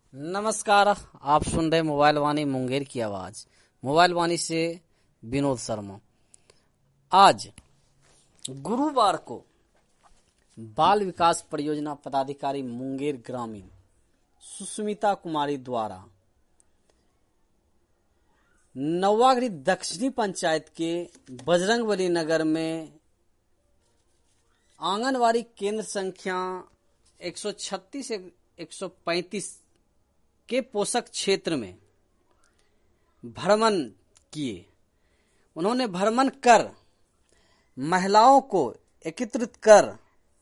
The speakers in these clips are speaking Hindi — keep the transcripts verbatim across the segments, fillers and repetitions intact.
नमस्कार। आप सुन रहे मोबाइल वाणी मुंगेर की आवाज। मोबाइल वाणी से विनोद शर्मा। आज गुरुवार को बाल विकास परियोजना पदाधिकारी मुंगेर ग्रामीण सुष्मिता कुमारी द्वारा नवागढ़ी दक्षिणी पंचायत के बजरंगबली नगर में आंगनवाड़ी केंद्र संख्या एक सौ छत्तीस से एक सौ पैंतीस के पोषक क्षेत्र में भ्रमण किए। उन्होंने भ्रमण कर महिलाओं को एकत्रित कर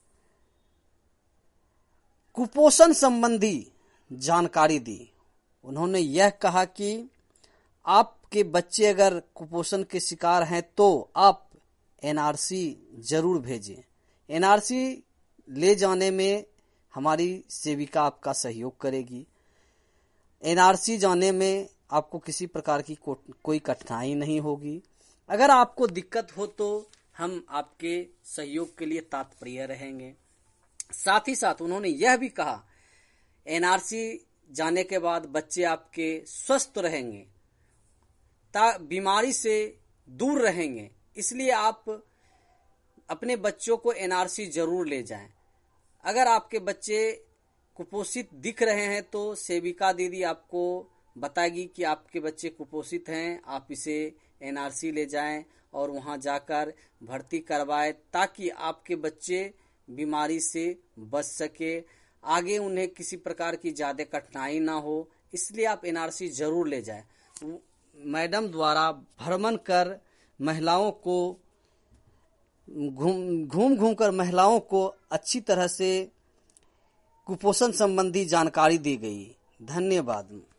कुपोषण संबंधी जानकारी दी। उन्होंने यह कहा कि आपके बच्चे अगर कुपोषण के शिकार हैं तो आप एनआरसी जरूर भेजें। एनआरसी ले जाने में हमारी सेविका आपका सहयोग करेगी। एनआरसी जाने में आपको किसी प्रकार की को, कोई कठिनाई नहीं होगी। अगर आपको दिक्कत हो तो हम आपके सहयोग के लिए तत्पर रहेंगे। साथ ही साथ उन्होंने यह भी कहा, एनआरसी जाने के बाद बच्चे आपके स्वस्थ रहेंगे, ता बीमारी से दूर रहेंगे। इसलिए आप अपने बच्चों को एनआरसी जरूर ले जाएं। अगर आपके बच्चे कुपोषित दिख रहे हैं तो सेविका दीदी आपको बताएगी कि आपके बच्चे कुपोषित हैं, आप इसे एनआरसी ले जाएं और वहां जाकर भर्ती करवाएं ताकि आपके बच्चे बीमारी से बच सके, आगे उन्हें किसी प्रकार की ज्यादा कठिनाई ना हो। इसलिए आप एनआरसी जरूर ले जाएं। मैडम द्वारा भ्रमण कर महिलाओं को घूम घूम घूम कर महिलाओं को अच्छी तरह से कुपोषण संबंधी जानकारी दी गई। धन्यवाद।